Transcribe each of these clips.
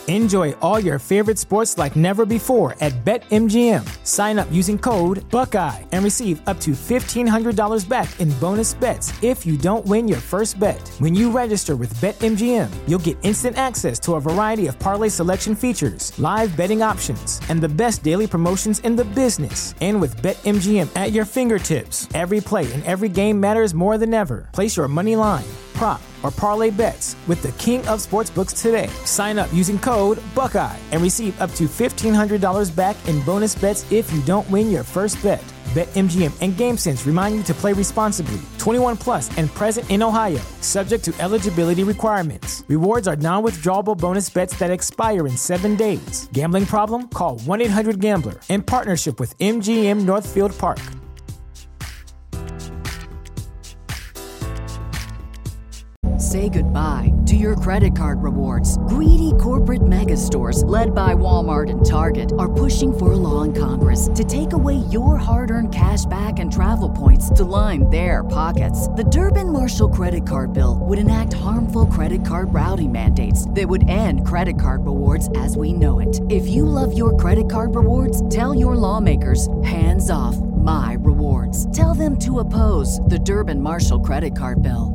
Enjoy all your favorite sports like never before at BetMGM. Sign up using code Buckeye and receive up to $1,500 back in bonus bets if you don't win your first bet. When you register with BetMGM, you'll get instant access to a variety of parlay selection features, live betting options, and the best daily promotions in the business. And with BetMGM at your fingertips, every play and every game matters more than ever. Place your money line, prop, or parlay bets with the king of sportsbooks today. Sign up using code Buckeye and receive up to $1,500 back in bonus bets if you don't win your first bet. BetMGM and GameSense remind you to play responsibly. 21 plus and present in Ohio, subject to eligibility requirements. Rewards are non-withdrawable bonus bets that expire in 7 days. Gambling problem? Call 1-800-GAMBLER. In partnership with MGM Northfield Park. Say goodbye to your credit card rewards. Greedy corporate mega stores, led by Walmart and Target, are pushing for a law in Congress to take away your hard-earned cash back and travel points to line their pockets. The Durbin-Marshall credit card bill would enact harmful credit card routing mandates that would end credit card rewards as we know it. If you love your credit card rewards, tell your lawmakers, hands off my rewards. Tell them to oppose the Durbin-Marshall credit card bill.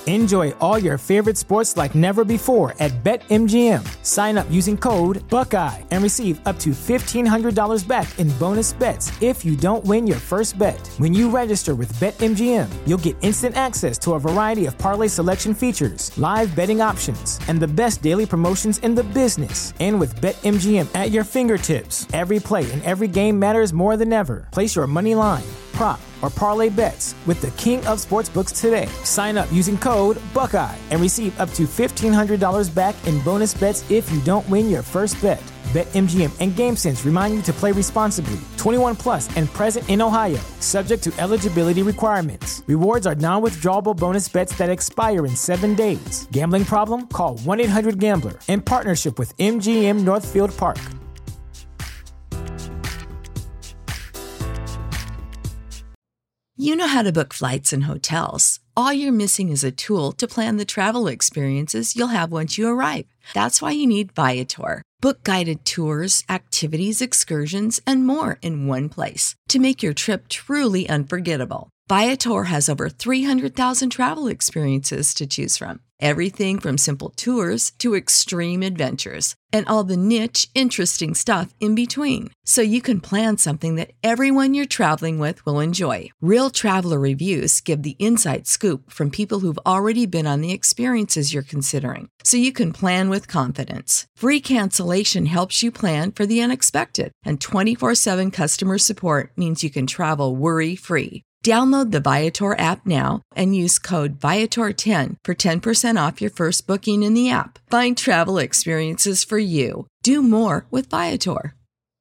Enjoy all your favorite sports like never before at BetMGM. Sign up using code Buckeye and receive up to $1,500 back in bonus bets if you don't win your first bet. When you register with BetMGM, you'll get instant access to a variety of parlay selection features, live betting options, and the best daily promotions in the business. And with BetMGM at your fingertips, every play and every game matters more than ever. Place your money line, prop, or parlay bets with the king of sportsbooks today. Sign up using code Buckeye and receive up to $1,500 back in bonus bets if you don't win your first bet. BetMGM and GameSense remind you to play responsibly. 21 plus and present in Ohio, subject to eligibility requirements. Rewards are non-withdrawable bonus bets that expire in 7 days. Gambling problem? Call 1-800-GAMBLER. In partnership with MGM Northfield Park. You know how to book flights and hotels. All you're missing is a tool to plan the travel experiences you'll have once you arrive. That's why you need Viator. Book guided tours, activities, excursions, and more in one place to make your trip truly unforgettable. Viator has over 300,000 travel experiences to choose from. Everything from simple tours to extreme adventures and all the niche, interesting stuff in between. So you can plan something that everyone you're traveling with will enjoy. Real traveler reviews give the inside scoop from people who've already been on the experiences you're considering. So you can plan with confidence. Free cancellation helps you plan for the unexpected. And 24/7 customer support means you can travel worry-free. Download the Viator app now and use code Viator10 for 10% off your first booking in the app. Find travel experiences for you. Do more with Viator.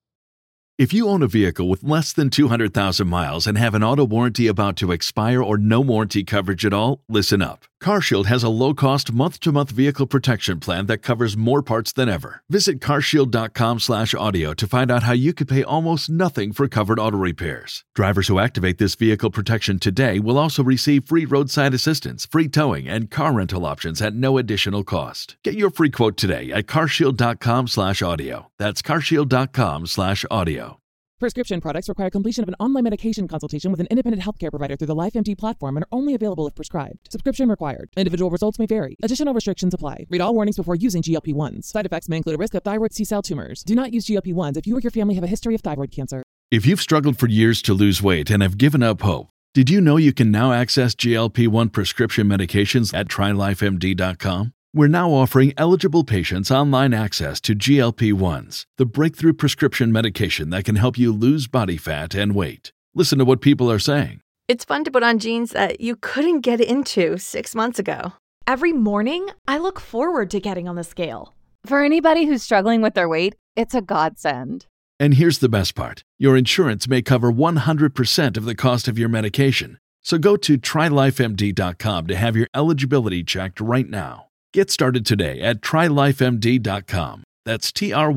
If you own a vehicle with less than 200,000 miles and have an auto warranty about to expire or no warranty coverage at all, listen up. CarShield has a low-cost month-to-month vehicle protection plan that covers more parts than ever. Visit carshield.com/audio to find out how you could pay almost nothing for covered auto repairs. Drivers who activate this vehicle protection today will also receive free roadside assistance, free towing, and car rental options at no additional cost. Get your free quote today at carshield.com/audio. That's carshield.com/audio. Prescription products require completion of an online medication consultation with an independent healthcare provider through the LifeMD platform and are only available if prescribed. Subscription required. Individual results may vary. Additional restrictions apply. Read all warnings before using GLP-1s. Side effects may include a risk of thyroid C-cell tumors. Do not use GLP-1s if you or your family have a history of thyroid cancer. If you've struggled for years to lose weight and have given up hope, did you know you can now access GLP-1 prescription medications at TryLifeMD.com? We're now offering eligible patients online access to GLP-1s, the breakthrough prescription medication that can help you lose body fat and weight. Listen to what people are saying. It's fun to put on jeans that you couldn't get into 6 months ago. Every morning, I look forward to getting on the scale. For anybody who's struggling with their weight, it's a godsend. And here's the best part. Your insurance may cover 100% of the cost of your medication. So go to TryLifeMD.com to have your eligibility checked right now. Get started today at TryLifeMD.com. That's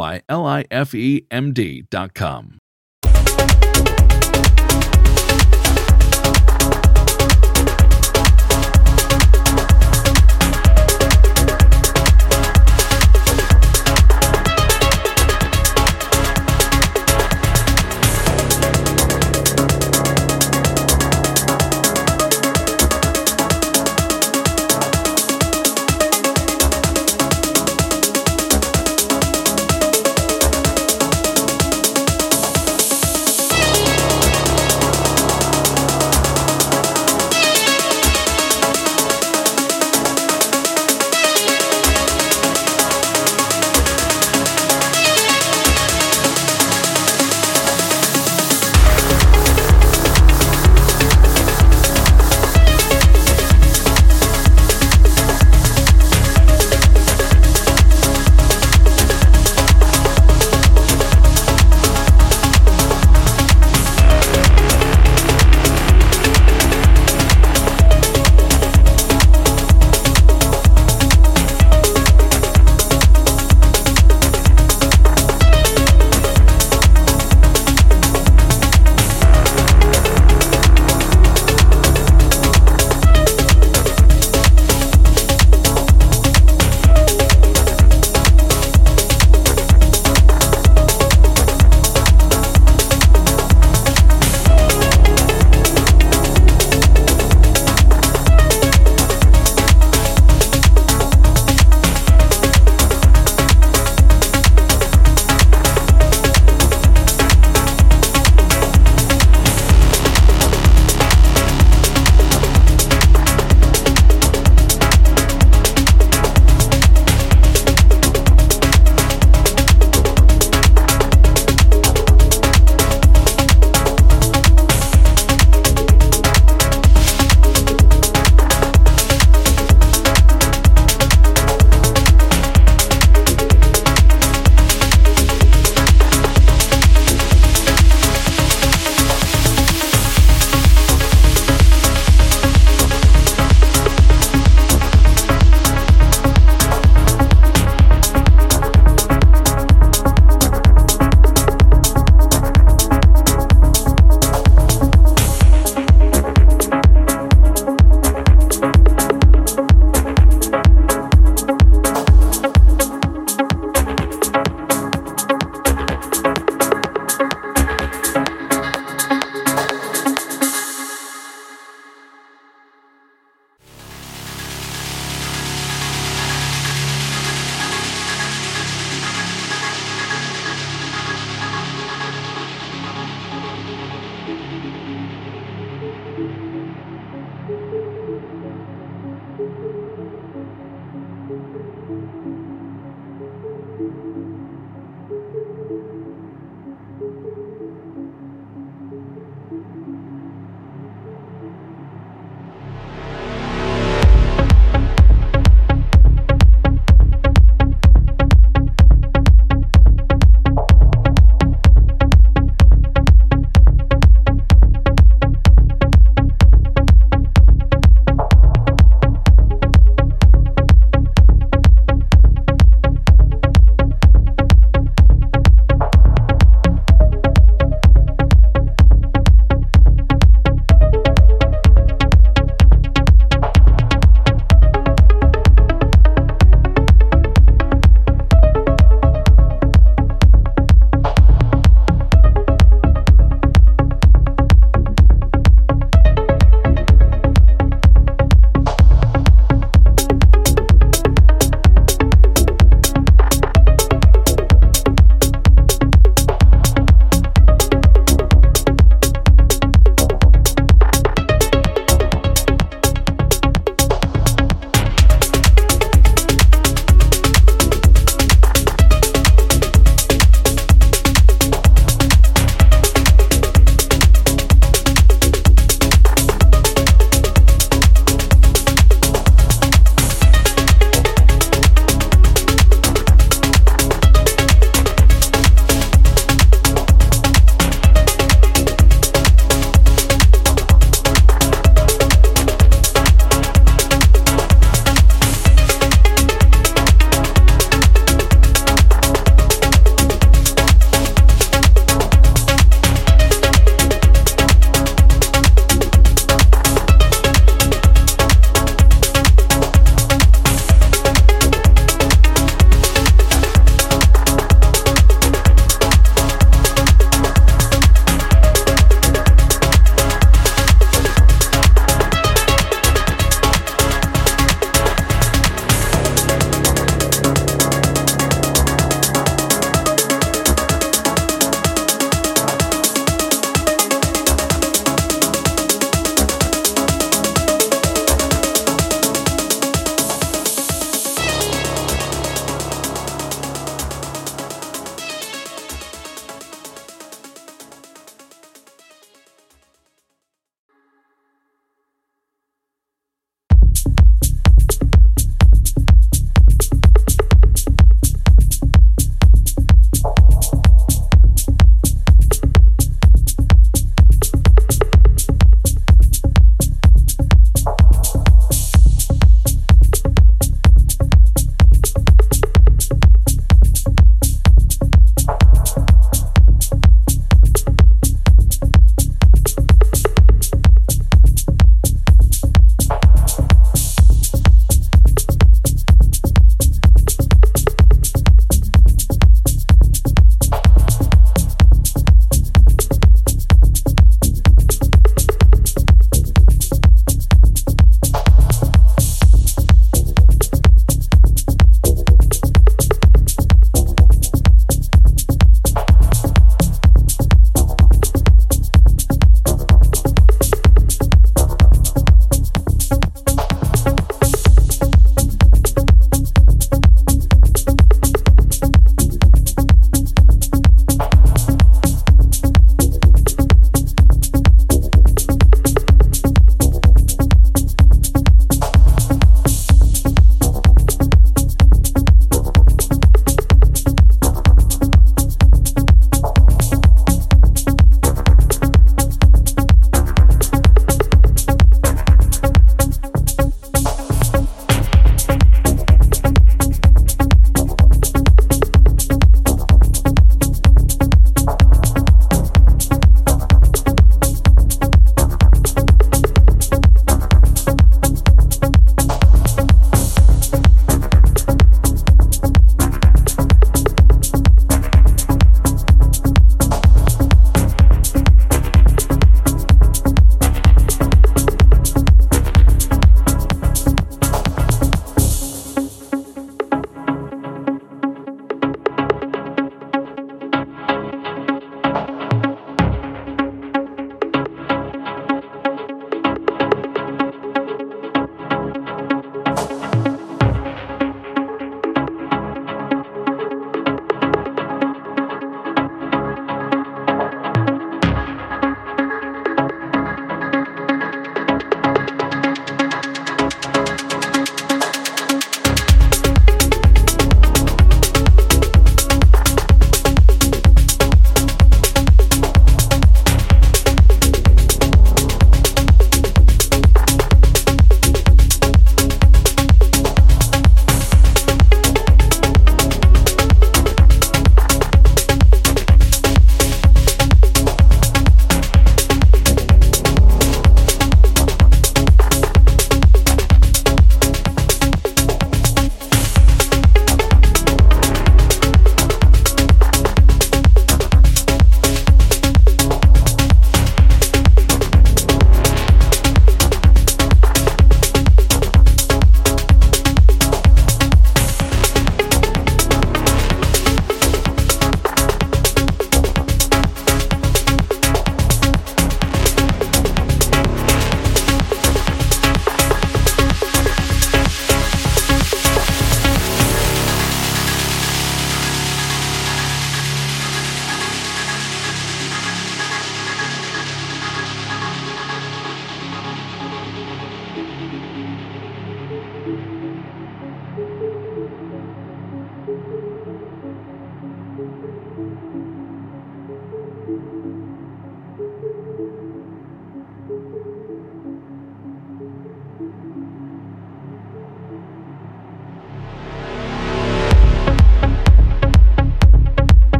TryLifeMD.com.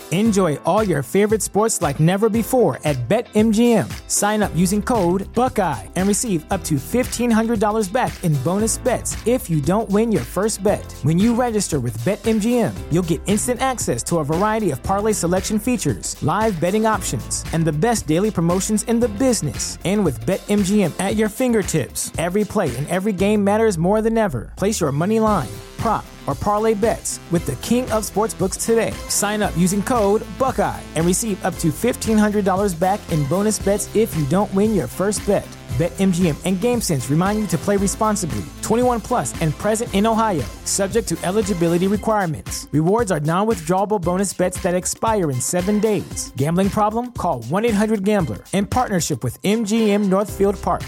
Enjoy all your favorite sports like never before at BetMGM. Sign up using code Buckeye and receive up to $1,500 back in bonus bets if you don't win your first bet. When you register with BetMGM, you'll get instant access to a variety of parlay selection features, live betting options, and the best daily promotions in the business. And with BetMGM at your fingertips, every play and every game matters more than ever. Place your money line, prop, or parlay bets with the king of sportsbooks today. Sign up using code Buckeye and receive up to $1,500 back in bonus bets if you don't win your first bet. BetMGM and GameSense remind you to play responsibly. 21 plus and present in Ohio, subject to eligibility requirements. Rewards are non-withdrawable bonus bets that expire in 7 days. Gambling problem? Call 1-800-GAMBLER. In partnership with MGM Northfield Park.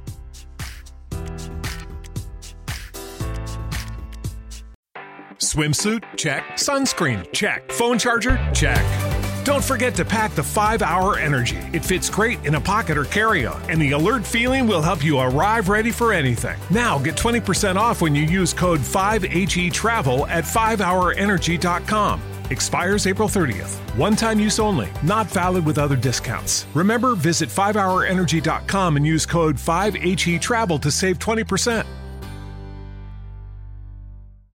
Swimsuit? Check. Sunscreen? Check. Phone charger? Check. Don't forget to pack the 5-Hour Energy. It fits great in a pocket or carry-on, and the alert feeling will help you arrive ready for anything. Now get 20% off when you use code 5HETRAVEL at 5hourenergy.com. Expires April 30th. One-time use only. Not valid with other discounts. Remember, visit 5hourenergy.com and use code 5HETRAVEL to save 20%.